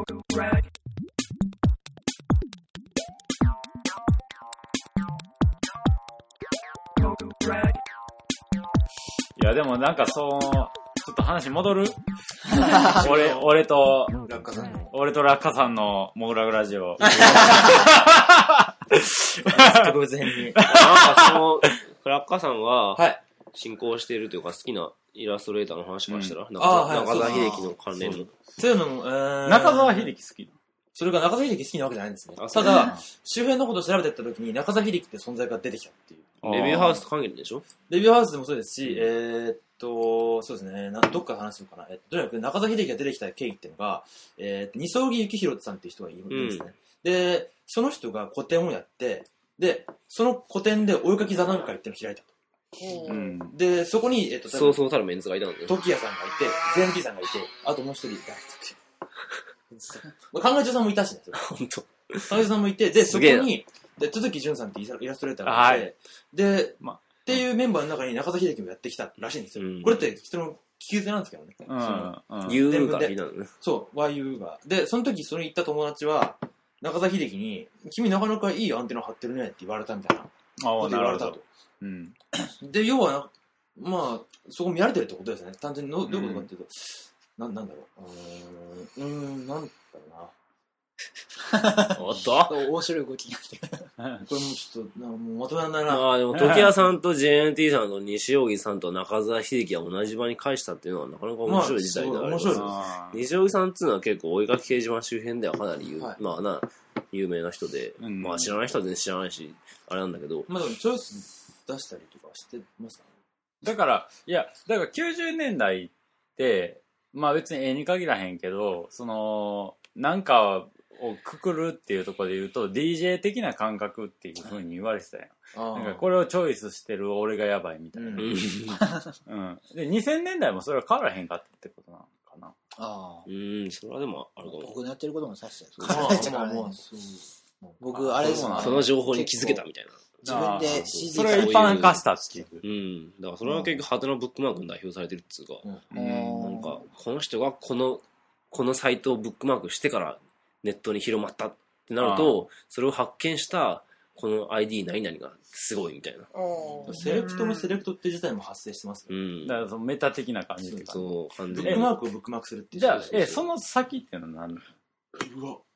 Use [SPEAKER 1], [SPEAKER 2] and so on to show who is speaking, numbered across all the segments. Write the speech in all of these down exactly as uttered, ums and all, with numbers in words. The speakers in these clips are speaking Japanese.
[SPEAKER 1] いやでもなんかそうちょっと話戻る俺俺と
[SPEAKER 2] ラッカさんの
[SPEAKER 1] 俺とラッカさんのモグラグラジオ
[SPEAKER 2] 特別編に
[SPEAKER 3] なんかそのラッカさんが
[SPEAKER 2] はい
[SPEAKER 3] 進行しているというか好きなイラストレーターの話からしたら、
[SPEAKER 2] うん
[SPEAKER 3] 中
[SPEAKER 2] あーはい
[SPEAKER 3] 中澤秀樹の関連の
[SPEAKER 2] そういうのも、えー、
[SPEAKER 1] 中澤秀樹好き
[SPEAKER 2] それが中澤秀樹好きなわけじゃないんですね。
[SPEAKER 3] あそう
[SPEAKER 2] ただ、周辺のことを調べていったときに中澤秀樹って存在が出てきたっていう。
[SPEAKER 3] レビューハウスと関係でしょ。
[SPEAKER 2] レビューハウスでもそうですし、えー、っと、そうですね、などっから話すのかな。えっと、とにかく中澤秀樹が出てきた経緯っていうのが、えー、二曽木幸宏さんっていう人がいるんですね、うん。で、その人が個展をやって、で、その個展でお絵かき座談会っていうのを開いたと。うん、で、そこに、えっと、
[SPEAKER 3] そうそうたるメンツがいたんだよ。
[SPEAKER 2] 時矢さんがいて、ゼエムティー さんがいて、あともう一人、誰だっけ考え中さんもいたしね。
[SPEAKER 3] 本当。
[SPEAKER 2] 考え中さんもいて、で、そこに、で、都築潤さんってイラストレーターがいて、はい、で、ま、っていうメンバーの中に中澤秀樹もやってきたらしいんですよ。うん、これって人の気づなんですけどね。
[SPEAKER 1] うん。
[SPEAKER 3] ユーがいいなのね。
[SPEAKER 2] そう、ワイユー が。で、その時それ言った友達は、中澤秀樹に、君なかなかいいアンテナ張ってるねって言われたみたいな。こと言われたと。うん。で、要は、まあ、そこ見られてるってことですね。単純にどういうことかっていうと、うん、な、なんだろう。うーん、うーん、なんだろうな。
[SPEAKER 3] おっと
[SPEAKER 4] 面白い動きになってる。
[SPEAKER 2] これもちょっと、もうまとめらんないな。
[SPEAKER 3] まあでも、時矢さんと ジェイエヌティー さんと西荻さんと中澤秀樹が同じ場に返したっていうのはなかなか面白い時代であります。
[SPEAKER 2] まあ、面白いです。
[SPEAKER 3] 西荻さんっていうのは結構、追いかけ掲示板周辺ではかなり有、はい、まあな、有名な人で、うん、まあ知らない人は全然知らないし、あれなんだけど。
[SPEAKER 2] まあでも、チョイス出したりとかしてますかね。
[SPEAKER 1] だから、いや、だからきゅうじゅうねんだいって、まあ別に絵に限らへんけど、その、なんかをくくるっていうところで言うと、ディージェー 的な感覚っていう風に言われてたやん。なんかこれをチョイスしてる俺がやばいみたいな。うん。うん、で、にせんねんだいもそれは変わらへんかったってことなのかな。
[SPEAKER 3] ああ。うん、それはでもあるかも。
[SPEAKER 4] 僕のやってることもさして変わらないからね。僕、あれです
[SPEAKER 3] その情報に気づけたみたいな。
[SPEAKER 4] 自分で
[SPEAKER 1] シージー それが一般化したっていう。
[SPEAKER 3] うん。だからそれは結局、ハテナブックマークに代表されてるっつうか。うん。なんか、この人がこの、このサイトをブックマークしてからネットに広まったってなると、それを発見したこの アイディー 何々がすごいみたいな。
[SPEAKER 2] セレクトのセレクトって自体も発生してますよ。
[SPEAKER 1] うん。だからそのメタ的な感じっていうか。
[SPEAKER 3] そう、
[SPEAKER 2] ブックマークをブックマークするっていう。
[SPEAKER 1] じゃあ、え、その先っていうのは何？
[SPEAKER 2] うわ。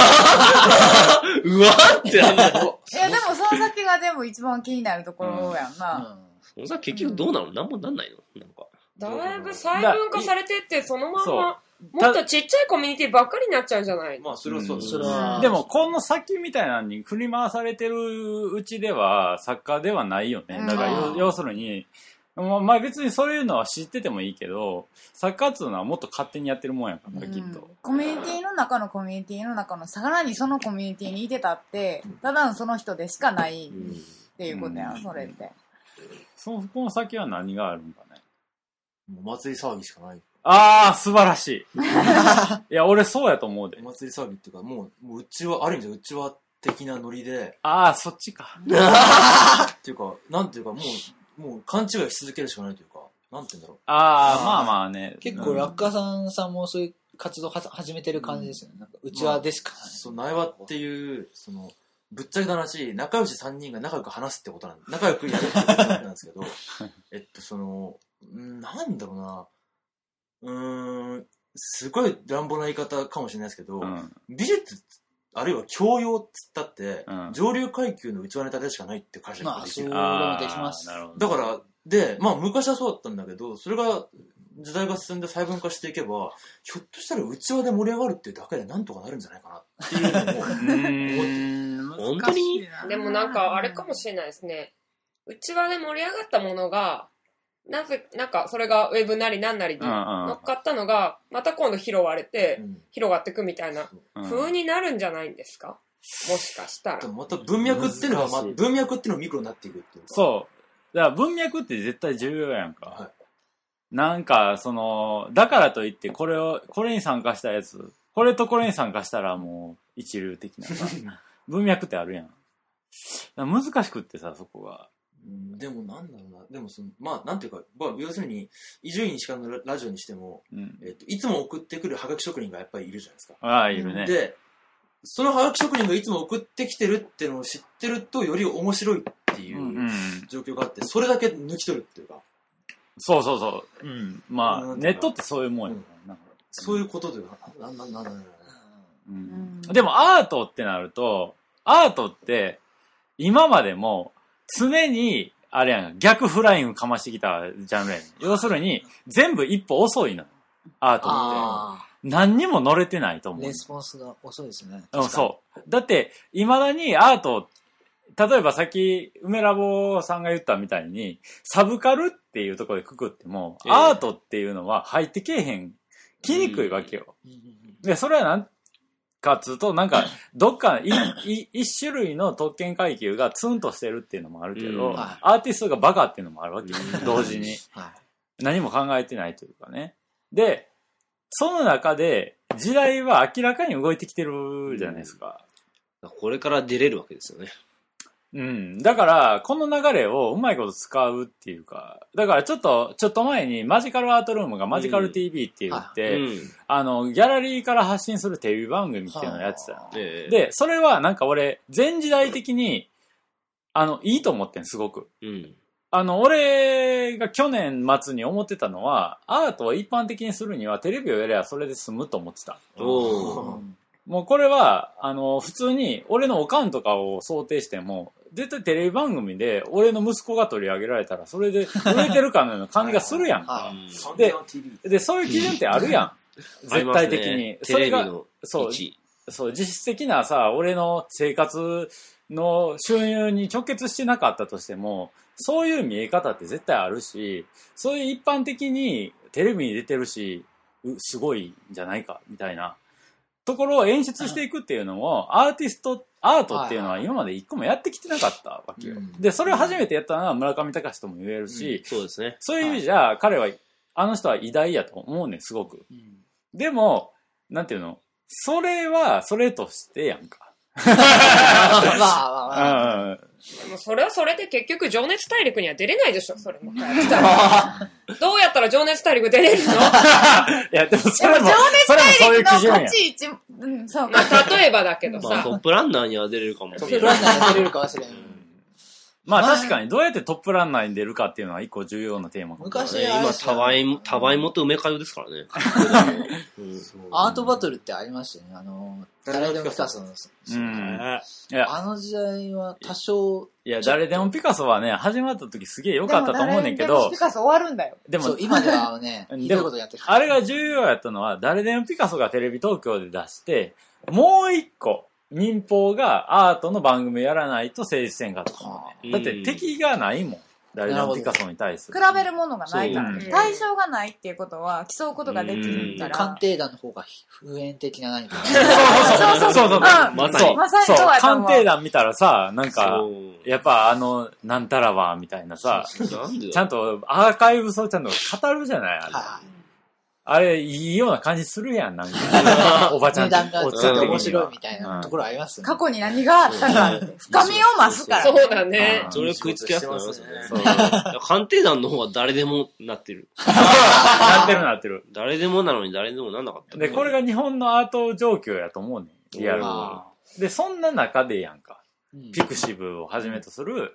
[SPEAKER 3] うわってなんだ
[SPEAKER 5] よ。いや、でもその先がでも一番気になるところやんな。
[SPEAKER 3] その先結局どうなの？なんもなんないの？なんか。
[SPEAKER 6] だいぶ細分化されてって、そのまま、もっとちっちゃいコミュニティばっかりになっちゃうんじゃない？
[SPEAKER 2] まあ、それはそう。
[SPEAKER 1] それは。でも、この先みたいなのに振り回されてるうちでは、作家ではないよね。だから、要するに、まあ別にそういうのは知っててもいいけど、サッカーっていうのはもっと勝手にやってるもんやから、うん、きっと。
[SPEAKER 5] コミュニティの中のコミュニティの中の、さらにそのコミュニティにいてたって、ただのその人でしかないっていうことやん、うん、それって。
[SPEAKER 1] その、この先は何があるんかね。
[SPEAKER 2] もう祭り騒ぎしかない。
[SPEAKER 1] ああ、素晴らしい。いや、俺そうやと思うで。
[SPEAKER 2] お祭り騒ぎっていうか、もう、もううちは、ある意味でうちは的なノリで。
[SPEAKER 1] ああ、そっちか。
[SPEAKER 2] っていうか、なんていうか、もう、もう勘違いし続けるしかないというか、なんて言うんだろう。
[SPEAKER 1] ああ、まあまあね。
[SPEAKER 4] 結構、ラッカーさんさんもそういう活動は始めてる感じですよね。なんかうちわでしかない。
[SPEAKER 2] まあ、そう、苗場っていう、その、ぶっちゃけた話、仲良しさんにんが仲良く話すってことなん仲良くやるってことなんですけど、えっと、その、んなんだろうな、うーん、すごい乱暴な言い方かもしれないですけど、うん、美術、あるいは教養っつったって、うん、上流階級のうちわネタでしかないって解釈ができる。
[SPEAKER 4] まあ、そうできます。
[SPEAKER 2] だから、で、まあ昔はそうだったんだけど、それが時代が進んで細分化していけば、ひょっとしたらうちわで盛り上がるっていうだけでなんとかなるんじゃないかなっていうのも思って
[SPEAKER 3] 本当に
[SPEAKER 6] でもなんかあれかもしれないですね。うちわで盛り上がったものが、なぜ、なんかそれがウェブなりなんなりに乗っかったのが、また今度拾われて、広がっていくみたいな風になるんじゃないんですか？もしかしたら。
[SPEAKER 2] また文脈っていうのは、まあ、文脈っていうのはミクロになっていくっていうか。
[SPEAKER 1] そう。だから文脈って絶対重要やんか。はい、なんか、その、だからといって、これを、これに参加したやつ、これとこれに参加したらもう一流的なさ、文脈ってあるやん。難しくってさ、そこが。
[SPEAKER 2] うん、でもなんだろうな、でもその、まあなんていうか、まあ、要するに、伊集院光のラジオにしても、
[SPEAKER 1] うん
[SPEAKER 2] えっと、いつも送ってくるハガキ職人がやっぱりいるじゃないですか。
[SPEAKER 1] ああ、いるね。
[SPEAKER 2] で、そのハガキ職人がいつも送ってきてるっていうのを知ってると、より面白いっていう
[SPEAKER 1] うん
[SPEAKER 2] 状況があって、それだけ抜き取るっていうか。
[SPEAKER 1] そうそうそう。うん。まあ、
[SPEAKER 2] うん
[SPEAKER 1] ネットってそういうもんや、
[SPEAKER 2] うん
[SPEAKER 1] なんか
[SPEAKER 2] そういうことというか、なんなんなんなんなん
[SPEAKER 1] うんでもアートってなると、アートって今までも常にあれやん、逆フライングかましてきたジャンルやん。要するに全部一歩遅いの。アートって。何にも乗れてないと思う。
[SPEAKER 4] レスポンスが遅いですね。
[SPEAKER 1] うん、そう。だって未だにアート、例えばさっき梅ラボさんが言ったみたいにサブカルっていうところでくくっても、えー、アートっていうのは入ってけえへん、来にくいわけよ。で、それはなんかっつうと、なんか、どっか、い、い、一種類の特権階級がツンとしてるっていうのもあるけど、
[SPEAKER 4] うん
[SPEAKER 1] アーティストがバカっていうのもあるわけよ。同時に。
[SPEAKER 4] はい、
[SPEAKER 1] 何も考えてないというかね。で、その中で、時代は明らかに動いてきてるじゃないですか。
[SPEAKER 3] これから出れるわけですよね。
[SPEAKER 1] うん。だから、この流れをうまいこと使うっていうか、だからちょっと、ちょっと前にマジカルアートルームがマジカル ティーブイ って言って、うん、あの、ギャラリーから発信するテレビ番組っていうのをやってたよ、ね。で、それはなんか俺、全時代的に、あの、いいと思ってん、すごく。うん、あの、俺が去年末に思ってたのは、アートを一般的にするにはテレビをやればそれで済むと思ってた。おもうこれは、あの、普通に俺のおかんとかを想定しても、絶対テレビ番組で俺の息子が取り上げられたら、それで売れてるかのような感じがするやんか。で、で、そういう基準ってあるやん。絶対的に。
[SPEAKER 3] ね、それが、
[SPEAKER 1] そう、そう、実質的なさ、俺の生活の収入に直結してなかったとしても、そういう見え方って絶対あるし、そういう一般的にテレビに出てるし、すごいんじゃないか、みたいな。ところを演出していくっていうのも、アーティスト、アートっていうのは今まで一個もやってきてなかったわけよ。で、それを初めてやったのは村上隆とも言えるし、
[SPEAKER 3] うん、そうですね。
[SPEAKER 1] そういう意味じゃ、彼は、あの人は偉大やと思うねん、すごく。うん、でも、なんていうの、それは、それとしてやんか。まあまあ
[SPEAKER 6] まあ。でもそれはそれで結局情熱大陸には出れないでしょ、それも。どうやったら情熱大陸出れるの？い
[SPEAKER 1] や、でもそれも、
[SPEAKER 5] 情熱大陸の立ち位置、うん、そう
[SPEAKER 6] か。まあ、例えばだけどさ。
[SPEAKER 3] まあ、トップランナーには出れるかも。
[SPEAKER 4] トップランナーには出れるかもしれない。
[SPEAKER 1] まあ確かにどうやってトップランナーに出るかっていうのは一個重要なテーマかも。
[SPEAKER 4] 昔
[SPEAKER 3] ね、今、たわい、たわいもと梅かよですからね。
[SPEAKER 4] うん、アートバトルってありましたよね。あの、誰でもピカソの。うん。いや、あの時代は多少。
[SPEAKER 1] いや、誰でもピカソはね、始まった時すげえ良かったと思うねんけど。
[SPEAKER 5] 誰でもピカソ終わるんだよ。
[SPEAKER 4] でも、今ではね、ひどいことやってる。
[SPEAKER 1] あれが重要やったのは、誰でもピカソがテレビ東京で出して、もう一個、民放がアートの番組やらないと成立せんかったもんね。だって敵がないもん。誰でもピカソに対する。
[SPEAKER 5] 比べるものがないから。対象がないっていうことは競うことができるから。
[SPEAKER 4] 鑑定団の方が普遍的な何か。
[SPEAKER 1] そうそうそうそう。
[SPEAKER 3] まさに。
[SPEAKER 5] まさにそうやと思う。
[SPEAKER 1] 鑑定団見たらさ、なんか、やっぱあの、なんたらは、みたいなさ、ちゃんとアーカイブスをちゃんと語るじゃないあれ。あれ、いいような感じするやん、なんか。おばちゃん
[SPEAKER 4] 値段がついて面白いみたいなところありますよね。
[SPEAKER 5] 過去に何があったかって、深みを増すから。
[SPEAKER 6] そうだね。
[SPEAKER 3] それを食いつきやすくなりますよね。鑑定団の方は誰でもなってる。
[SPEAKER 1] なってるなってる。
[SPEAKER 3] 誰でもなのに誰でもなんなかった。
[SPEAKER 1] で、これが日本のアート状況やと思うねん。リアルは。で、そんな中でやんか。ピクシブをはじめとする、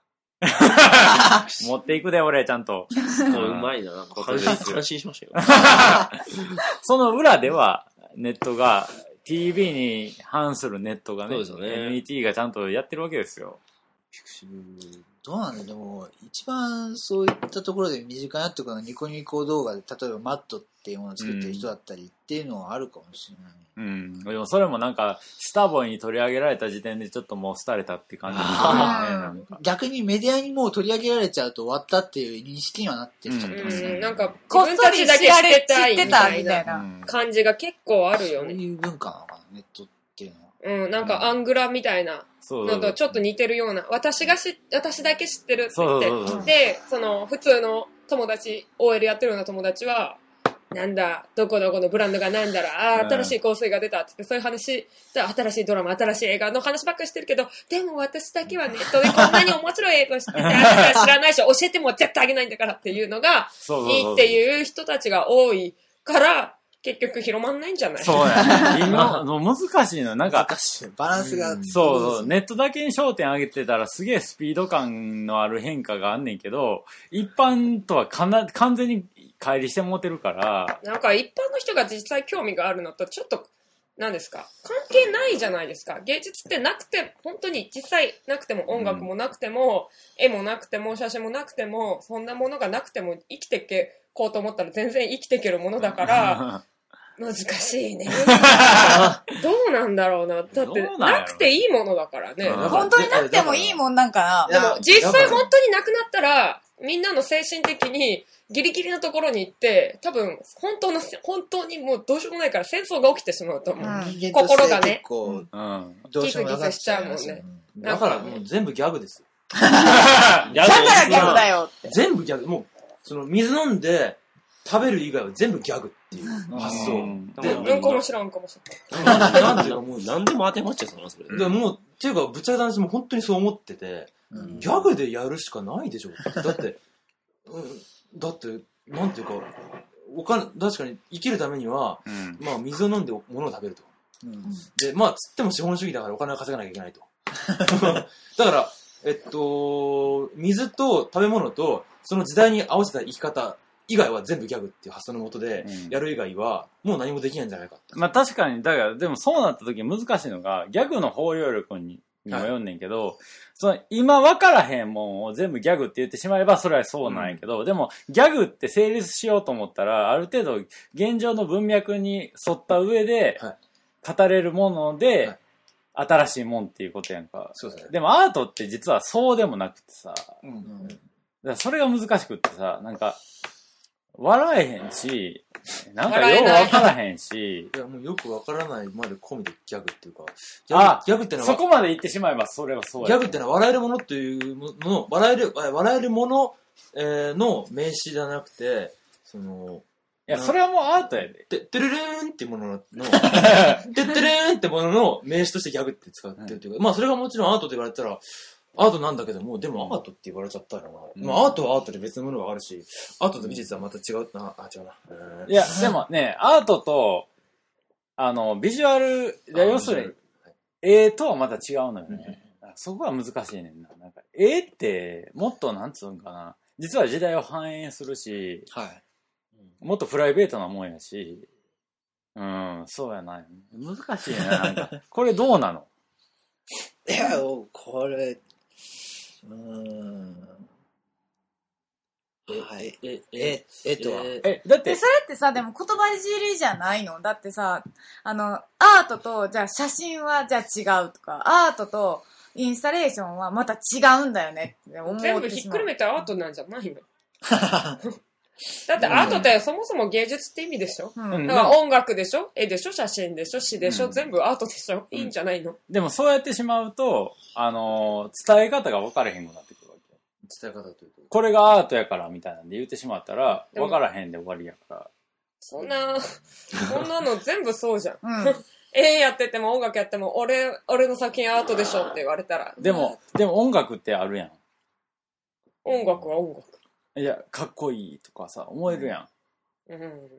[SPEAKER 1] 持っていくで、俺、ちゃんと。
[SPEAKER 3] うまいな。感心しましたよ。
[SPEAKER 1] その裏では、ネットが、ティーブイ に反するネットがね、ね エヌイーティー がちゃんとやってるわけですよ。
[SPEAKER 4] どうなんだでも、一番そういったところで身近になってくるのはニコニコ動画で、例えばマットっていうものを作ってる人だったりっていうのはあるかもしれない。
[SPEAKER 1] うん。でもそれもなんか、スターボーイに取り上げられた時点でちょっともう廃れたって感じですよね。なんか
[SPEAKER 4] 逆にメディアにもう取り上げられちゃうと終わったっていう認識にはなってきちゃってますね。
[SPEAKER 6] うん、なんか、自分たちだけ知ってたいみたいな感じが結構あるよね。
[SPEAKER 4] そういう文化なのかな、ネットっていうのは。
[SPEAKER 6] うん、なんかアングラみたいなのとちょっと似てるような、私がし、私だけ知ってるって言って、で、その普通の友達、オーエル やってるような友達は、 なんだ、どこどこのブランドがなんだろう、ああ、
[SPEAKER 1] うん
[SPEAKER 6] 新しい香水が出たって、そういう話、新しいドラマ、新しい映画の話ばっかりしてるけど、でも私だけはネットでこんなに面白い映画知ってて、あなた知らないし、教えても絶対あげないんだからっていうのが、
[SPEAKER 1] そうそうそう
[SPEAKER 6] いいっていう人たちが多いから、結局広まんないんじゃない？
[SPEAKER 1] そうやね。今、もう難しいの。なんか、
[SPEAKER 4] 難しい。バランスが、
[SPEAKER 1] そうそう、ネットだけに焦点上げてたらすげえスピード感のある変化があんねんけど、一般とはかな完全に乖離してもうてるから。
[SPEAKER 6] なんか一般の人が実際興味があるのとちょっと、何ですか、関係ないじゃないですか。芸術ってなくて、本当に実際なくても音楽もなくても、うん、絵もなくても写真もなくても、そんなものがなくても生きていけこうと思ったら全然生きていけるものだから、難しいね。どうなんだろうな。だって、なくていいものだからね。
[SPEAKER 5] 本当になくてもいいもんなんかな。
[SPEAKER 6] でも、実際本当になくなったら、みんなの精神的にギリギリのところに行って、多分、本当の、本当にもうどうしようもないから戦争が起きてしまうと思う。うん、心がね。
[SPEAKER 4] うん。
[SPEAKER 6] ギスギスしちゃうもんね。
[SPEAKER 2] だからもう全部ギャグですよ。
[SPEAKER 5] だからギャグだよって。
[SPEAKER 2] 全部ギャグ。もう、その水飲んで、食べる以外は全部ギャグっていう発想。
[SPEAKER 6] で、うんこも知らんかもし
[SPEAKER 3] れない。なんていうかもう何でも当てまっちゃうそのそれ。
[SPEAKER 2] でもう、っていうか、ぶっちゃけた話も本当にそう思ってて、うん、ギャグでやるしかないでしょ。だって、うん、だって、なんていうか、お金、確かに生きるためには、うん、まあ水を飲んで物を食べると。うん、で、まあつっても資本主義だからお金を稼がなきゃいけないと。だから、えっと、水と食べ物と、その時代に合わせた生き方、以外は全部ギャグっていう発想のもとでやる以外はもう何もできないんじゃないかって、
[SPEAKER 1] うん、まあ確かにだからでもそうなった時難しいのがギャグの包容力にも読んねんけど、はい、その今分からへんもんを全部ギャグって言ってしまえばそれはそうなんやけど、うん、でもギャグって成立しようと思ったらある程度現状の文脈に沿った上で語れるもので、はい、新しいもんっていうことやんか。
[SPEAKER 2] そうですね。
[SPEAKER 1] でもアートって実はそうでもなくてさ、うんうん、だからそれが難しくってさ、なんか笑えへんし、なんかよくわからへんし。
[SPEAKER 2] いや、もうよくわからないまで込みでギャグっていうか。ギャグ
[SPEAKER 1] あギャグってのはそこまで言ってしまえばそれはそうや。
[SPEAKER 2] ギャグってのは笑えるものっていうもの、笑える、笑えるもの、えー、の名詞じゃなくて、その、
[SPEAKER 1] いや、それはもうアートやで。
[SPEAKER 2] て、てるるーんっていうものの、てってるーんってものの名詞としてギャグって使ってるというか、うん、まあそれがもちろんアートと言われたら、アートなんだけども、でもアートって言われちゃったらな。うん、まあアートはアートで別のものがあるし、アートと美術はまた違うな。あ、違うな。
[SPEAKER 1] いや、でもね、アートと、あの、ビジュアル、要するに、絵とはまた違うのよね。うん、そこは難しいねんな。なんか絵って、もっとなんつうんかな。実は時代を反映するし、はい、もっとプライベートなもんやし、うん、そうやな。難しいね。なんか、これどうなの？
[SPEAKER 4] いや、これ、うーん。はい。え、え、えとは。
[SPEAKER 1] え、だって。
[SPEAKER 5] それってさ、でも言葉尻じゃないの？だってさ、あの、アートと、じゃあ写真はじゃあ違うとか、アートとインスタレーションはまた違うんだよねって思う。
[SPEAKER 6] 全部ひっくるめてアートなんじゃないの？だってアートってそもそも芸術って意味でしょ、うん、だから音楽でしょ、絵でしょ、写真でしょ、詩でしょ、うん、全部アートでしょ、いいんじゃないの？
[SPEAKER 1] でもそうやってしまうと、あのー、伝え方が分からへんくなってくるわけ。
[SPEAKER 2] 伝え方というと
[SPEAKER 1] これがアートやからみたいなんで言ってしまったら分からへんで終わりやから。
[SPEAKER 6] そんなそんなの全部そうじゃん、うん、絵やってても音楽やっても俺俺の作品アートでしょって言われたら。
[SPEAKER 1] でもでも音楽ってあるやん。
[SPEAKER 6] 音楽は音楽。
[SPEAKER 1] いや、かっこいいとかさ、思えるやん。うん。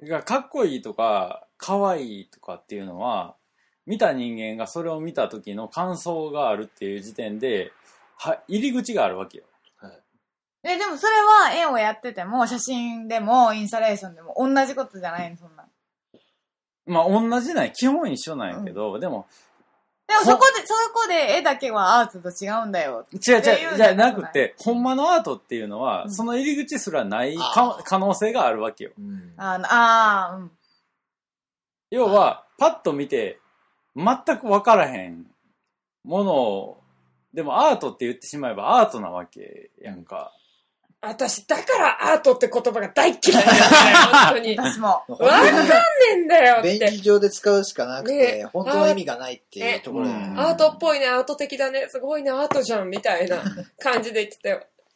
[SPEAKER 1] だからかっこいいとか、かわいいとかっていうのは、見た人間がそれを見た時の感想があるっていう時点で、は、入り口があるわけよ。はい。
[SPEAKER 5] え、でもそれは絵をやってても、写真でも、インスタレーションでも、同じことじゃないの、そんな。
[SPEAKER 1] まあ、同じない、基本一緒なんやけど、うん、でも、
[SPEAKER 5] でもそこで、そこで絵だけはアートと違うんだよ。
[SPEAKER 1] 違う違う、じゃなくて、ほんまのアートっていうのは、うん、その入り口すらないか可能性があるわけよ。うん、
[SPEAKER 5] ああ、うん。
[SPEAKER 1] 要は、パッと見て、全く分からへんものを、でもアートって言ってしまえばアートなわけやんか。
[SPEAKER 6] 私、だからアートって言葉が大嫌いなんだよ、本当に。
[SPEAKER 5] 私も。
[SPEAKER 6] わかんねえんだよって。
[SPEAKER 4] 便宜上で使うしかなくて、ね、本当の意味がないっていうところで、ね。
[SPEAKER 6] アートっぽいね、アート的だね、すごいね、アートじゃん、みたいな感じで言ってたよ。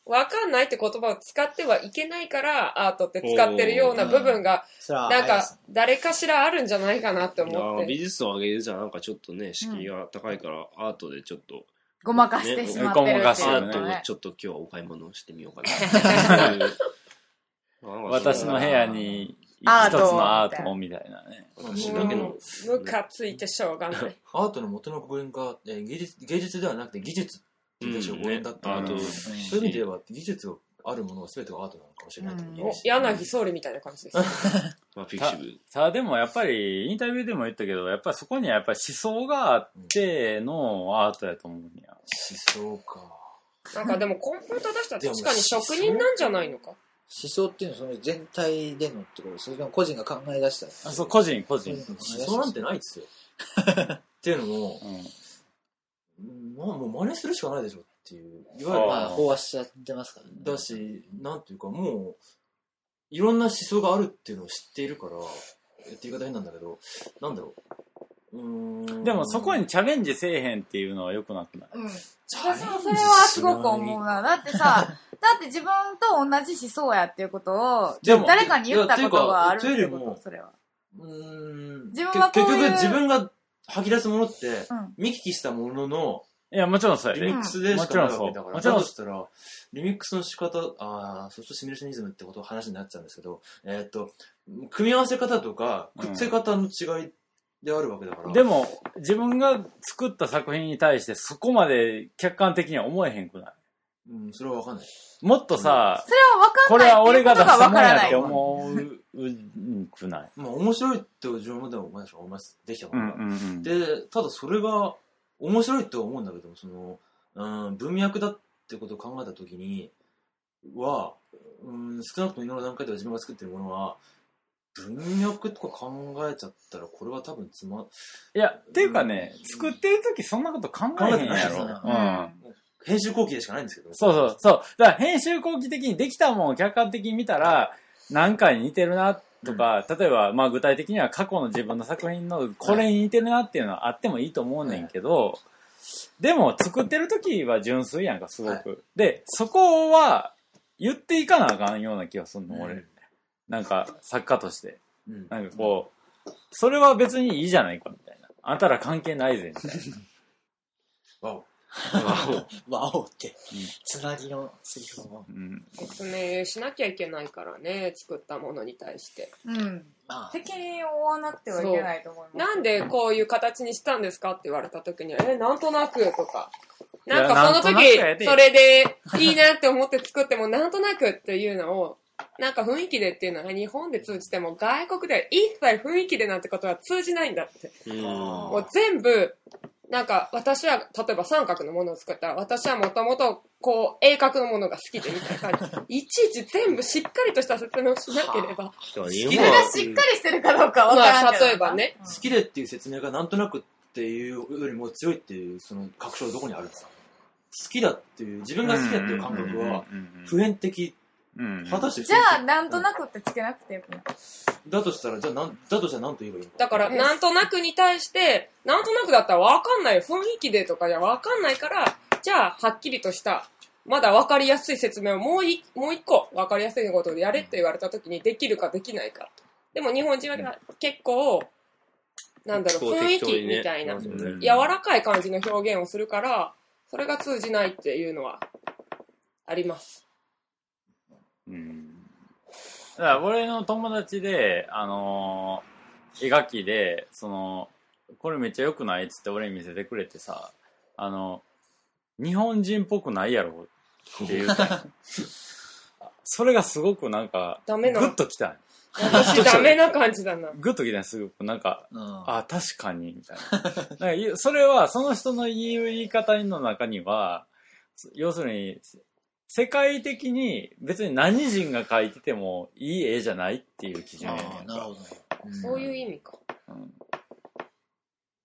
[SPEAKER 6] わかんないって言葉を使ってはいけないからアートって使ってるような部分がなんか誰かしらあるんじゃないかなって思って。
[SPEAKER 3] 美術を上げるじゃなんかちょっとね敷居が高いからアートでちょっと
[SPEAKER 5] ごまかしてしまってるっていう、ね、
[SPEAKER 3] アートをちょっと今日はお買い物をしてみようかな
[SPEAKER 1] 私の部屋に一つのアートみたいなね。
[SPEAKER 6] 私だけのムカついてしょうがない。
[SPEAKER 2] アートの元の語源が、えー、芸術芸術ではなくて技術っていう語源だったので、うんね、そういう意味では技術があるものは全てがアートなのかもしれないと思います。
[SPEAKER 6] 柳総理みたいな感じです。
[SPEAKER 3] まあフィクシブ。
[SPEAKER 1] さあでもやっぱりインタビューでも言ったけど、やっぱりそこにはやっぱり思想があってのアートやと思うんや。
[SPEAKER 2] 思想か。
[SPEAKER 6] なんかでも根本正したら確かに職人なんじゃないのか。
[SPEAKER 4] 思想っていうのはその全体でのってことそれとも個人が考え出した
[SPEAKER 1] あそう個人個人
[SPEAKER 2] 思想なんてないですよっていうのも、うん、まあもう真似するしかないでしょっていういわゆる
[SPEAKER 4] まあ飽和しちゃってますからね
[SPEAKER 2] だしなんていうかもういろんな思想があるっていうのを知っているからって言い方変なんだけどなんだろううーん
[SPEAKER 1] でもそこにチャレンジせえへんっていうのは良くなくない、
[SPEAKER 5] うん、私もそれはすごく思うなだってさだって自分と同じ思想やっていうことを誰かに言ったことがあるっていうことそれは
[SPEAKER 2] うーん
[SPEAKER 5] 自分はこういう
[SPEAKER 2] 結局自分が吐き出すものって、うん、見聞きしたものの
[SPEAKER 1] いやもちろんそうや
[SPEAKER 2] リミックスでしかないわけだから、
[SPEAKER 1] もちろん
[SPEAKER 2] だとしたらリミックスの仕方ああそうするとシミュレーショニズムってこと話になっちゃうんですけどえー、っと組み合わせ方とかくっつけ方の違いであるわけだから、うん、
[SPEAKER 1] でも自分が作った作品に対してそこまで客観的には思えへんくない
[SPEAKER 2] うん、それは分かんない。
[SPEAKER 1] もっとさ、
[SPEAKER 5] それは分かんない。
[SPEAKER 1] これは俺が出したもんやって思うくない。
[SPEAKER 2] まあ面白いって自分でも思います。できたものが、
[SPEAKER 1] うんうんうん。
[SPEAKER 2] で、ただそれが面白いって思うんだけども、その、うん、文脈だってことを考えたときには、うん、少なくとも今の段階では自分が作ってるものは、文脈とか考えちゃったらこれは多分つま
[SPEAKER 1] いや、っていうかね、うん、作ってるときそんなこと考えへんやろ。うん。
[SPEAKER 2] 編集後期でしかないんですけど。
[SPEAKER 1] そうそうそう。だから編集後期的にできたもんを客観的に見たら、何かに似てるなとか、うん、例えば、まあ具体的には過去の自分の作品のこれに似てるなっていうのはあってもいいと思うねんけど、はい、でも作ってる時は純粋やんか、すごく。はい、で、そこは言っていかなあかんような気がするの、俺。うん、なんか作家として。うん、なんかこう、それは別にいいじゃないかみたいな。あんたら関係ないぜ、みたいな。
[SPEAKER 2] わお。
[SPEAKER 4] ワオって、つなぎのセリフを、
[SPEAKER 6] うん、説明しなきゃいけないからね作ったものに対して、
[SPEAKER 5] うんまあ、責任を負わなくてはいけないと思います。
[SPEAKER 6] なんでこういう形にしたんですかって言われた時にえなんとなくとかなんかその時それでいいなって思って作ってもなんとなくっていうのをなんか雰囲気でっていうのは日本で通じても外国では一切雰囲気でなんてことは通じないんだって。うんもう全部なんか私は例えば三角のものを作ったら私はもともとこう鋭角のものが好きでみたいな感じいちいち全部しっかりとした説明をしなければ
[SPEAKER 5] それがしっかりしてるかどうかわからんけど、
[SPEAKER 6] まあ、例えばね、
[SPEAKER 2] うん、好きでっていう説明がなんとなくっていうよりも強いっていうその確証はどこにあるんですか。好きだっていう自分が好きだっていう感覚は普遍的果たして
[SPEAKER 5] じゃあなんとなくってつけなくてよくない
[SPEAKER 2] だとしたらじゃあなんだとしたら何と言えばいいの
[SPEAKER 6] だからなんとなくに対してなんとなくだったら分かんない雰囲気でとかじゃ分かんないからじゃあはっきりとしたまだ分かりやすい説明をもういもう一個分かりやすいことでやれって言われた時にできるかできないかでも日本人は結構なんだろう雰囲気みたいな、ね、柔らかい感じの表現をするからそれが通じないっていうのはあります
[SPEAKER 1] うんだから俺の友達で、あのー、絵描きで、その、これめっちゃ良くないっつって俺に見せてくれてさ、あの、日本人っぽくないやろって言うたそれがすごくなんか、グッときたん
[SPEAKER 6] 私ダメな感じだな。
[SPEAKER 1] グッときたんすごくなんか、うん、あ、確かに、みたいな。なんかそれは、その人の言い方の中には、要するに、世界的に別に何人が描いててもいい絵じゃないっていう基準やねんか。なるほど、
[SPEAKER 6] うん、そういう意味か、
[SPEAKER 1] うん、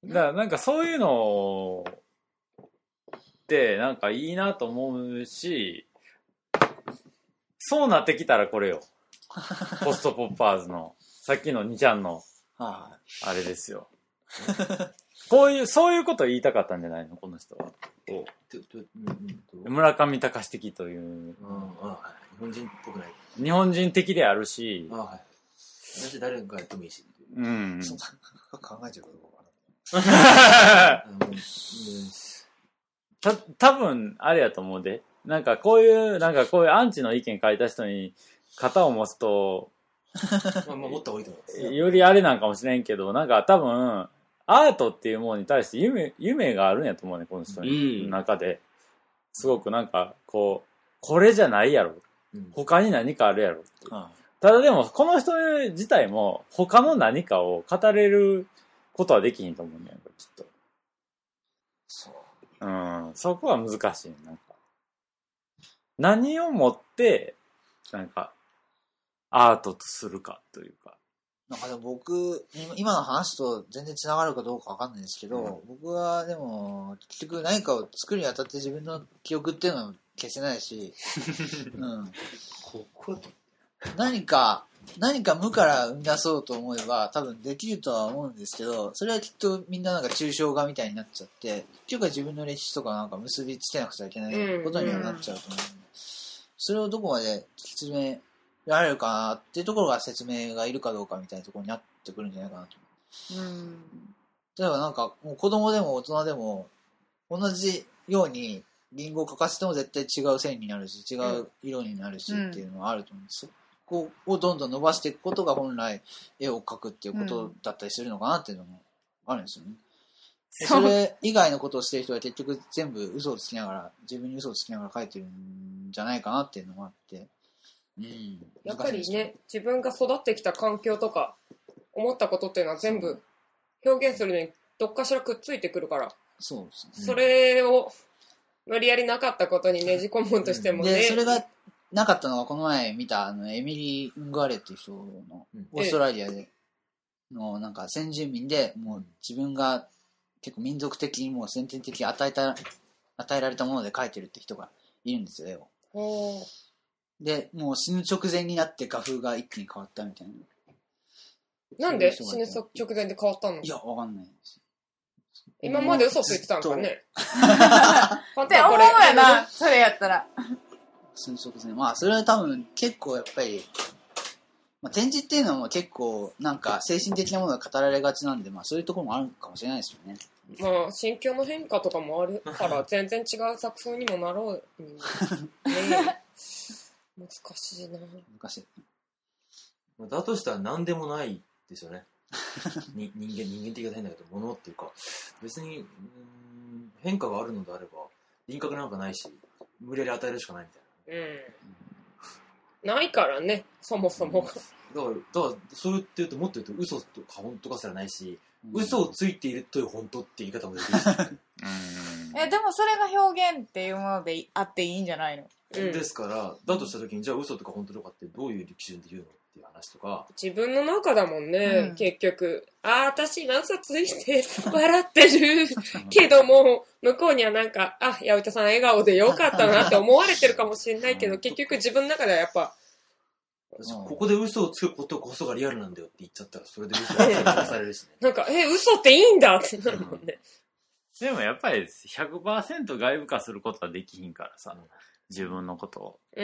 [SPEAKER 1] だからなんかそういうのってなんかいいなと思うしそうなってきたらこれよポストポッパーズのさっきのにちゃんのあれですよこういうそういうこと言いたかったんじゃないのこの人は
[SPEAKER 3] お
[SPEAKER 2] ととうんうんと
[SPEAKER 1] 村上隆的という、
[SPEAKER 2] うんあはい日本人っぽくない。
[SPEAKER 1] 日本人的であるし、
[SPEAKER 2] あはい。私誰がやってもいいし。
[SPEAKER 1] うん。
[SPEAKER 4] そんな考えてることかな。
[SPEAKER 1] た、多分あれやと思うで。なんかこういう、なんかこういうアンチの意見書いた人に肩を持つと、
[SPEAKER 2] まあ、まあ、持った方がいいと思います。
[SPEAKER 1] よりあれなんかもしれんけど、なんか多分、アートっていうものに対して夢、夢があるんやと思うね、この人の中で。すごくなんか、こう、これじゃないやろ。うん、他に何かあるやろ。うん、ただでも、この人自体も他の何かを語れることはできひんと思うんだよ、きっと。そう。うん、そこは難しい。なんか何をもって、なんか、アートとするかというか。
[SPEAKER 4] なんかでも僕、今の話と全然繋がるかどうかわかんないんですけど、うん、僕はでも、結局何かを作るにあたって自分の記憶っていうのは消せないし、うん。ここ何か、何か無から生み出そうと思えば多分できるとは思うんですけど、それはきっとみんななんか抽象画みたいになっちゃって、結局は自分の歴史とかなんか結びつけなくちゃいけないことにはなっちゃうと思うんで、うんうん、それをどこまで説明られるかなっていうところが説明がいるかどうかみたいなところになってくるんじゃないかなと思う。うん。例えばなんかもう子供でも大人でも同じようにリンゴを描かせても絶対違う線になるし違う色になるしっていうのはあると思うんです。そこをどんどん伸ばしていくことが本来絵を描くっていうことだったりするのかなっていうのもあるんですよね。それ以外のことをしてる人は結局全部嘘をつきながら自分に嘘をつきながら描いてるんじゃないかなっていうのがあって、
[SPEAKER 6] うん、やっぱりね自分が育ってきた環境とか思ったことっていうのは全部表現するのにどっかしらくっついてくるから、
[SPEAKER 4] そうですね、
[SPEAKER 6] それを無理やりなかったことにねじ込もうとしてもね、
[SPEAKER 4] でそれがなかったのがこの前見たあのエミリー・ウンガーレっていう人のオーストラリアでのなんか先住民でもう自分が結構民族的にもう先天的に与えた与えられたもので描いてるって人がいるんですよ、絵を。でもう死ぬ直前になって画風が一気に変わったみたい
[SPEAKER 6] な。なんで死ぬ直前で変わったの？
[SPEAKER 4] いやわかんないです。
[SPEAKER 6] 今まで嘘ついてたんかね。
[SPEAKER 5] って思うやな、それやったら。
[SPEAKER 4] 死ぬ直前、まあそれは多分結構やっぱり、まあ、展示っていうのは結構なんか精神的なものが語られがちなんで、まあそういうところもあるかもしれないですよね。
[SPEAKER 6] まあ心境の変化とかもあるから全然違う作風にもなろう、ね、難しいな。
[SPEAKER 4] 難しい。
[SPEAKER 2] だとしたら何でもないですよね。に人間人間的な変だけど物っていうか別にうーん変化があるのであれば輪郭なんかないし無理やり与えるしかないみたいな。
[SPEAKER 6] うん。ないからねそもそも。だ
[SPEAKER 2] からだからそう言ってるともっと言うと嘘とか本当かすらないし、うん、嘘をついているという本当って言い方もできるし、ね。
[SPEAKER 5] うん。えでもそれが表現っていうものであっていいんじゃないの？
[SPEAKER 2] うん、ですからだとした時にじゃあ嘘とか本当とかってどういう基準で言うのっていう話とか
[SPEAKER 6] 自分の中だもんね、うん、結局ああ私今嘘ついて笑ってるけども向こうにはなんかあ八百田さん笑顔でよかったなって思われてるかもしれないけど結局自分の中ではやっぱ
[SPEAKER 2] ここで嘘をつくことこそがリアルなんだよって言っちゃったらそれで嘘をつかされるしね
[SPEAKER 6] なんかえ嘘っていいんだってなるもんね
[SPEAKER 1] でもやっぱり ひゃくパーセント 外部化することはできひんからさ、うん自分のことを。
[SPEAKER 6] うん、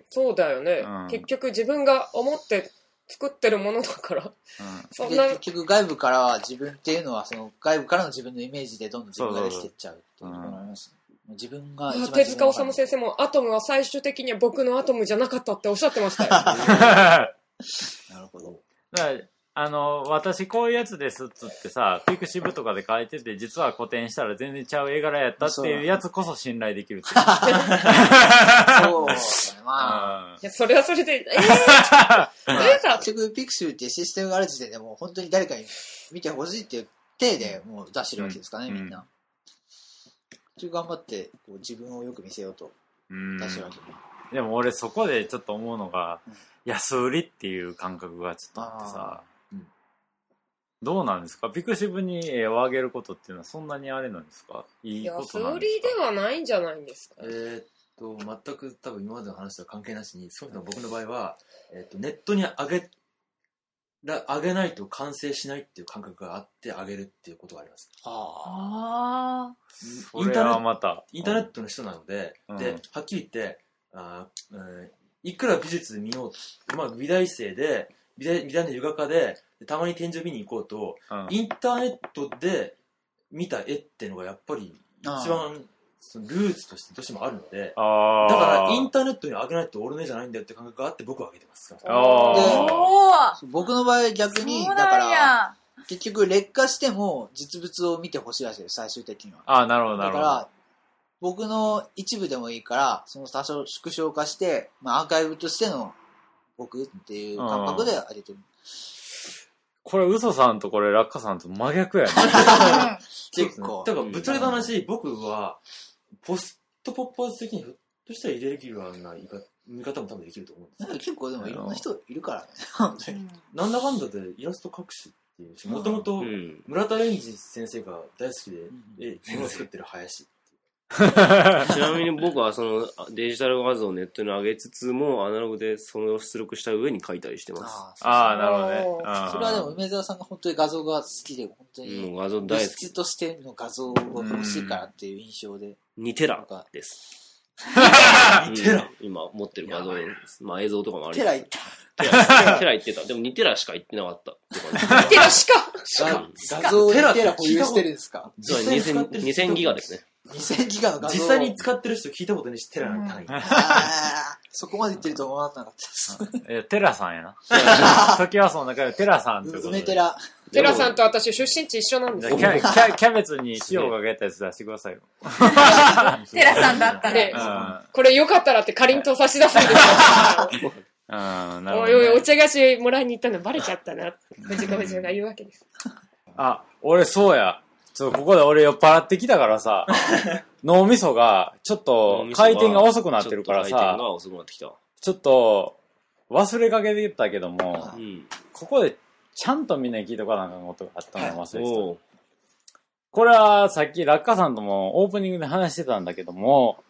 [SPEAKER 6] そうだよね、うん。結局自分が思って作ってるものだから。うん、
[SPEAKER 4] そんな結局外部からは自分っていうのはその外部からの自分のイメージでどんどん自分ができていっちゃうっていうところがあります。うん、自分が一番
[SPEAKER 6] 手塚治虫先生もアトムは最終的には僕のアトムじゃなかったっておっしゃってましたよ。
[SPEAKER 4] なるほど。
[SPEAKER 1] だからあの、私こういうやつですっつってさ、ピクシブとかで書いてて、実は古典したら全然ちゃう絵柄やったっていうやつこそ信頼できるっていう。
[SPEAKER 4] そうですね、まあ。
[SPEAKER 6] いや、それはそれで、えぇ、
[SPEAKER 4] ー、結局ピクシブっていうシステムがある時点でもう本当に誰かに見てほしいっていう体でもう出してるわけですかね、うん、みんな。結局頑張ってこう自分をよく見せようと出してるわけ、ね、
[SPEAKER 1] でも俺そこでちょっと思うのが、うん、安売りっていう感覚がちょっとあってさ、どうなんですかピクシブに絵を上げることっていうのはそんなにあれなんですかいいことなんですか安売り
[SPEAKER 6] ではないんじゃないんですか
[SPEAKER 2] えー、っと全く多分今までの話とは関係なしにそういうの僕の場合は、えー、っとネットに上げら上げないと完成しないっていう感覚があって上げるっていうことがあります。
[SPEAKER 5] ああ。
[SPEAKER 1] それはまた。
[SPEAKER 2] インターネットの人なので、うん、で、はっきり言って、あ、うん、いくら美術見よう、まあ、美大生で、美大、美大の湯画家で、たまに展示を見に行こうと、うん、インターネットで見た絵っていうのがやっぱり一番そのルーツとしてどうしてもあるので、あだからインターネットに上げないと俺の絵じゃないんだよって感覚があって僕は上げてます。
[SPEAKER 4] あで僕の場合逆にだから結局劣化しても実物を見てほしいらしいです最終的には。
[SPEAKER 1] あなるほどなるほど。だから
[SPEAKER 4] 僕の一部でもいいからその多少縮小化して、まあ、アーカイブとしての僕っていう感覚で上げてる。
[SPEAKER 1] これ嘘さんとこれ落下さんと真逆やね。
[SPEAKER 2] 結構。だからぶっちゃけた話僕はポストポッパーズ的にひょっとしたらイレギュラーな見方も多分できると思うんですよ。
[SPEAKER 4] 結構でもいろんな人いるからね。
[SPEAKER 2] なんだかんだでイラスト描くしっていうし、もともと村田蓮司先生が大好きで絵を作ってる林。
[SPEAKER 3] ちなみに僕はそのデジタル画像をネットに上げつつもアナログでそれを出力した上に描いたりしてます。
[SPEAKER 1] ああ、なるほどね。
[SPEAKER 4] それはでも梅沢さんが本当に画像が好きで、本当に
[SPEAKER 3] 画像大好き。
[SPEAKER 4] 物質としての画像が欲しいからっていう印象で。
[SPEAKER 3] にテラです。にテラ今持ってる画像です。まあ映像とかもある。
[SPEAKER 4] テラいった。
[SPEAKER 3] テラ言ってた。でもにテラしか言ってなかった。
[SPEAKER 6] にテラしか
[SPEAKER 4] 画像にテラ保有してるんですか？
[SPEAKER 3] そうにせん、にせんギガですね。
[SPEAKER 4] にせんギガの画像
[SPEAKER 2] 実際に使ってる人聞いたことないし、テラなんてない。
[SPEAKER 4] そこまで言ってると思わなかった
[SPEAKER 1] です。え、テラさんやな。時はその中でテラさんということで。
[SPEAKER 4] テラ。
[SPEAKER 6] テラさんと私出身地一緒なんですよ。
[SPEAKER 1] キャ、キャ、キャベツに塩かけたやつ出してくださいよ。
[SPEAKER 5] テラさんだったね。
[SPEAKER 6] これよかったらってかりんと差し出すんですよ。おいおい、お茶菓子もらいに行ったのバレちゃったな。藤子不二雄が言うわけです。
[SPEAKER 1] あ、俺そうや。ちょっとここで俺酔っ払ってきたからさ、脳みそがちょっと回転が遅くなってるからさ、ちょっと忘れかけてたけども、うん、ここでちゃんとみんなに聞いとかなあかんことがあったのを忘れてた。これはさっき落下さんともオープニングで話してたんだけども、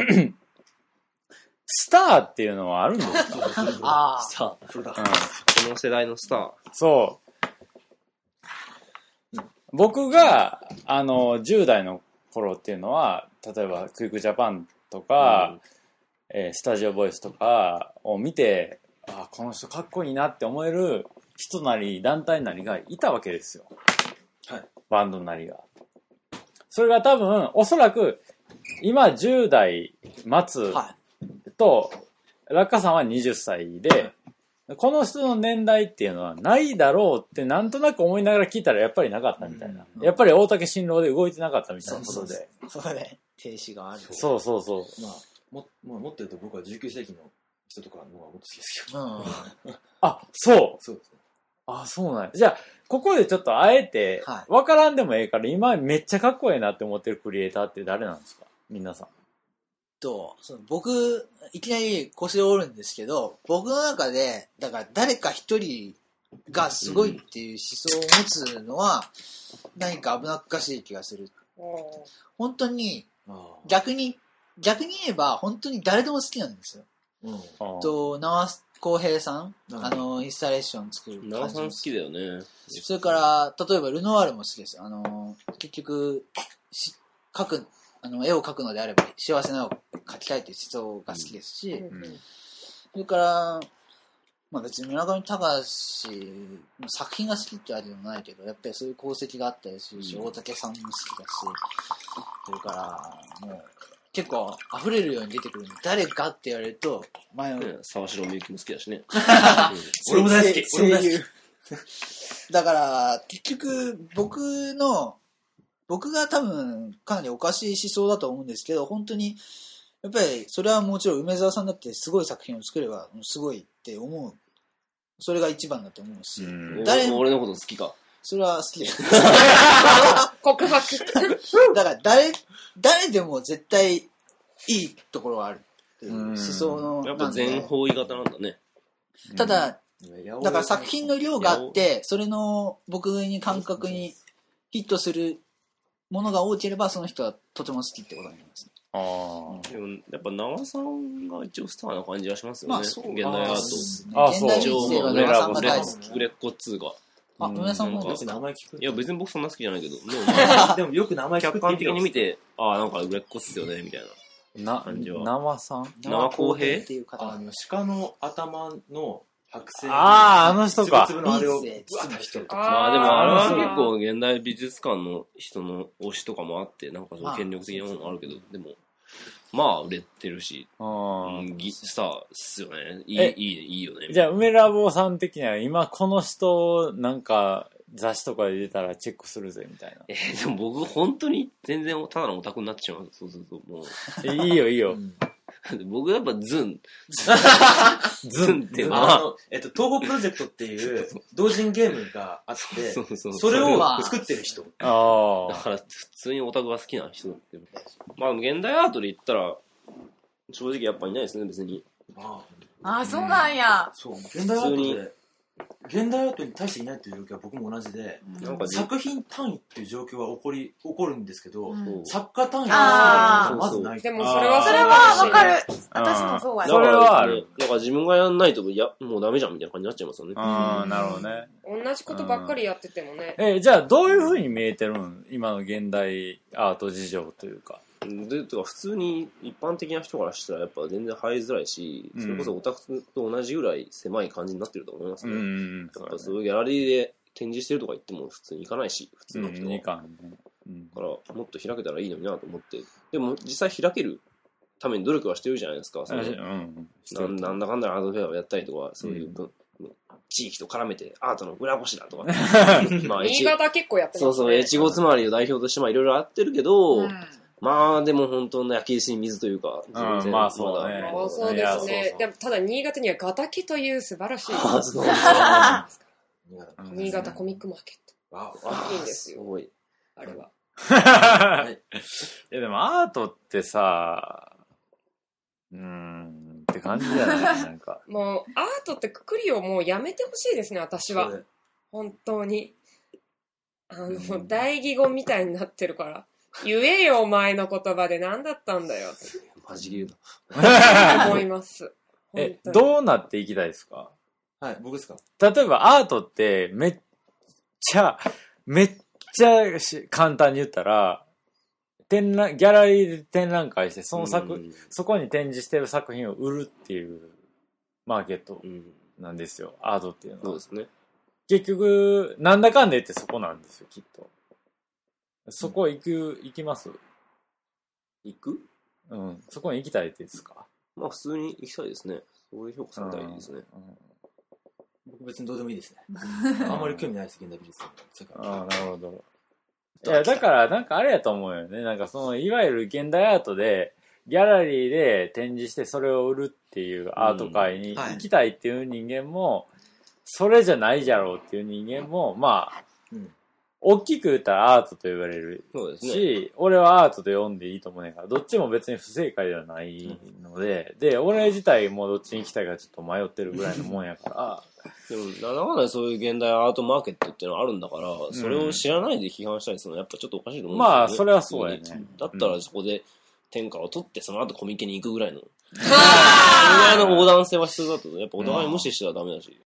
[SPEAKER 1] スターっていうのはあるんですか？
[SPEAKER 4] ああ、
[SPEAKER 3] スター。うん、この世代のスター。
[SPEAKER 1] そう。僕が、あの、じゅう代の頃っていうのは、例えば、クイックジャパンとか、うんえー、スタジオボイスとかを見て、あ、この人かっこいいなって思える人なり、団体なりがいたわけですよ。
[SPEAKER 2] はい。
[SPEAKER 1] バンドなりが。それが多分、おそらく、今じゅう代末と、落下さんははたちで、この人の年代っていうのはないだろうってなんとなく思いながら聞いたらやっぱりなかったみたいな。うん、やっぱり大竹新郎で動いてなかったみたいなことで。
[SPEAKER 4] そうそうね。停止がある。
[SPEAKER 1] そうそうそう。
[SPEAKER 2] まあ、も、まあ、もっと言うと僕はじゅうきゅう世紀の人とかの方がもっと好きですけ
[SPEAKER 4] ど。
[SPEAKER 2] うん、
[SPEAKER 1] あ、そう。
[SPEAKER 2] そうですね。
[SPEAKER 1] あ、そうなんや。じゃあ、ここでちょっとあえて、わからんでもええから、今めっちゃかっこいいなって思ってるクリエイターって誰なんですか？皆さん。
[SPEAKER 4] とその僕いきなり腰を折るんですけど僕の中でだから誰か一人がすごいっていう思想を持つのは何か危なっかしい気がする。本当に逆に逆に言えば本当に誰でも好きなんですよ。うん、と長浩平さん、うん、あのインスタレーション作る
[SPEAKER 3] 長さん好きだよね。
[SPEAKER 4] それから例えばルノワールも好きですよ。あの結局描くあの絵を描くのであれば幸せな絵を描きたいという思想が好きですし、うん、それから、まあ、別に村上隆の作品が好きってあれでもないけどやっぱりそういう功績があったりするし、うん、大竹さんも好きだしそれからもう結構溢れるように出てくるんで誰かって言われると前の、
[SPEAKER 3] うん、沢城みゆきも好きだしね
[SPEAKER 2] 俺も大好き
[SPEAKER 4] 声優だから結局僕の僕が多分かなりおかしい思想だと思うんですけど本当にやっぱりそれはもちろん梅沢さんだってすごい作品を作ればすごいって思うそれが一番だと思うし
[SPEAKER 3] うん誰俺のこと好きか
[SPEAKER 4] それは好きです
[SPEAKER 6] 告白
[SPEAKER 4] だから誰誰でも絶対いいところがあるっていう思想の
[SPEAKER 3] やっぱ全方位型なんだね
[SPEAKER 4] ただだから作品の量があってそれの僕に感覚にヒットするものが多ければその人はとても好きってことになります。
[SPEAKER 1] ああ。
[SPEAKER 3] でもやっぱ長さんが一応スターな感じはしますよね。
[SPEAKER 4] まあそう
[SPEAKER 3] 現代アート。
[SPEAKER 1] あそう
[SPEAKER 4] 現代人生は長さんが大好き。
[SPEAKER 3] 売れっ子っつうか。
[SPEAKER 4] あ、皆さんも
[SPEAKER 2] よく名前聞く。
[SPEAKER 3] いや別に僕そんな好きじゃないけど、でも
[SPEAKER 2] でもよく名前聞く
[SPEAKER 3] 客観的に見て、ああなんか売れっ子っすよねみたいな。
[SPEAKER 1] な、
[SPEAKER 3] 感じは
[SPEAKER 1] 生さん
[SPEAKER 3] 生公平
[SPEAKER 4] っていう方
[SPEAKER 2] あの、鹿の頭の剥製。
[SPEAKER 1] ああ、あの人か。
[SPEAKER 2] つぶつぶのあれを、
[SPEAKER 4] ビーズで包む人とか。
[SPEAKER 3] まあでもあれは
[SPEAKER 1] あー
[SPEAKER 3] 結構現代美術館の人の推しとかもあって、なんかその権力的なものもあるけど、でも、まあ売れてるし、
[SPEAKER 1] う
[SPEAKER 3] うんん、ギスターっすよね。いい、
[SPEAKER 1] え
[SPEAKER 3] いい、いいよね。
[SPEAKER 1] じゃあ、梅ラボさん的には今この人、なんか雑誌とかで出たらチェックするぜみたいな。
[SPEAKER 3] えーでも僕本当に全然ただのオタクになってしまう。そうするともう。
[SPEAKER 1] えいいよいいよ。
[SPEAKER 3] 僕やっぱズン。ズンって
[SPEAKER 2] あ
[SPEAKER 3] まあ、
[SPEAKER 2] の、えっと、東宝プロジェクトっていう同人ゲームがあって、
[SPEAKER 3] そうそう
[SPEAKER 2] それを
[SPEAKER 4] まあ
[SPEAKER 2] 作ってる人。
[SPEAKER 1] ああ。
[SPEAKER 3] だから普通にオタクが好きな人って。まあ現代アートで言ったら、正直やっぱいないですね、別に。
[SPEAKER 2] あ
[SPEAKER 5] あ、そうなんや。
[SPEAKER 2] そう、現代アートで、現代アートに対していないっていう状況は僕も同じで、
[SPEAKER 3] なんか
[SPEAKER 2] 作品単位っていう状況は起こり、起こるんですけど、
[SPEAKER 5] うん
[SPEAKER 2] 作家単位
[SPEAKER 5] あー
[SPEAKER 2] はまずない。
[SPEAKER 6] でもそれは
[SPEAKER 5] それはわかる。私もそうや
[SPEAKER 1] それはある。
[SPEAKER 3] だから自分がやんないと、いや、もうダメじゃんみたいな感じになっちゃいますよね。
[SPEAKER 1] ああ、なるほどね。
[SPEAKER 6] 同じことばっかりやっててもね。
[SPEAKER 1] え、じゃあどういう風に見えてるん今の現代アート事情というか。
[SPEAKER 3] で、とか普通に一般的な人からしたらやっぱ全然入りづらいし、
[SPEAKER 1] うん
[SPEAKER 3] それこそオタクと同じぐらい狭い感じになってると思いますね。
[SPEAKER 1] ん。
[SPEAKER 3] やっぱそういうギャラリーで展示してるとか言っても普通に行かないし、普通の人は。
[SPEAKER 1] いかんね。うん
[SPEAKER 3] だからもっと開けたらいいのになと思って。でも実際開けるために努力はしてるじゃないですか。その
[SPEAKER 1] うん。
[SPEAKER 3] なんなんだかんだアートフェアをやったりとか、そういう分、地域と絡めてアートの裏ごしだとか。まあ、
[SPEAKER 6] 新潟結構やってますね。
[SPEAKER 3] そうそう、越後つまりを代表としてまあいろいろあってるけど、
[SPEAKER 5] うん
[SPEAKER 3] まあでも本当の焼き石に水というか、
[SPEAKER 1] うんまあそうね
[SPEAKER 6] あそう
[SPEAKER 1] いやそう
[SPEAKER 6] ですね
[SPEAKER 1] そう。
[SPEAKER 6] でもただ新潟にはガタケという素晴らしい
[SPEAKER 3] あそう
[SPEAKER 1] うん
[SPEAKER 6] 新潟コミックマーケッ
[SPEAKER 2] わ
[SPEAKER 6] ト。大きいんですよ、
[SPEAKER 3] すごい。
[SPEAKER 6] あれは。
[SPEAKER 2] はい
[SPEAKER 1] いやでもアートってさ、うーんって感じじゃないなんか。
[SPEAKER 6] もうアートってくくりをもうやめてほしいですね、私は
[SPEAKER 2] そ。れ
[SPEAKER 6] 本当に。あの、
[SPEAKER 1] うん
[SPEAKER 6] 大義語みたいになってるから。言えよ、お前の言葉で何だったんだよ。
[SPEAKER 3] マジ言うな。
[SPEAKER 6] 思います。
[SPEAKER 1] え、
[SPEAKER 6] 本当に
[SPEAKER 1] どうなっていきたいですか？
[SPEAKER 2] はい、僕ですか。
[SPEAKER 1] 例えばアートってめっちゃ、めっちゃし簡単に言ったら、展覧、ギャラリーで展覧会して、その作、
[SPEAKER 3] うん
[SPEAKER 1] そこに展示してる作品を売るっていうマーケット
[SPEAKER 3] うん。
[SPEAKER 1] なんですよ、アートっていうのは。
[SPEAKER 3] そうですね。
[SPEAKER 1] 結局、なんだかんで言ってそこなんですよ、きっと。そこ行く、行きます
[SPEAKER 3] 行く
[SPEAKER 1] うん。そこに行きたいですか？
[SPEAKER 3] まあ普通に行きたいですね。そういう評価されたいですね。
[SPEAKER 1] うん
[SPEAKER 2] 僕別にどうでもいいですね。あんまり興味ないです、現代美術世界。
[SPEAKER 1] ああ、なるほど。いや、だから、なんかあれやと思うよね。なんかその、いわゆる現代アートで、ギャラリーで展示してそれを売るっていうアート界に
[SPEAKER 4] うんはい
[SPEAKER 1] 行きたいっていう人間も、それじゃないじゃろうっていう人間も、まあ、
[SPEAKER 2] うん
[SPEAKER 1] 大きく言ったらアートと言われる
[SPEAKER 3] そうですね。
[SPEAKER 1] し、俺はアートと呼んでいいと思うねんから、どっちも別に不正解ではないので、で、俺自体もどっちに行きたいかちょっと迷ってるぐらいのもんやから、
[SPEAKER 3] でも、なんだかんだでそういう現代アートマーケットっていうのはあるんだから、それを知らないで批判したりするのはやっぱちょっとおかしいと思うんですよね。
[SPEAKER 1] まあそれはそうやね
[SPEAKER 3] だったらそこで天下を取って、その後コミケに行くぐらいの。それぐらいの横断性は必要だと、やっぱお互い無視してはダメだし。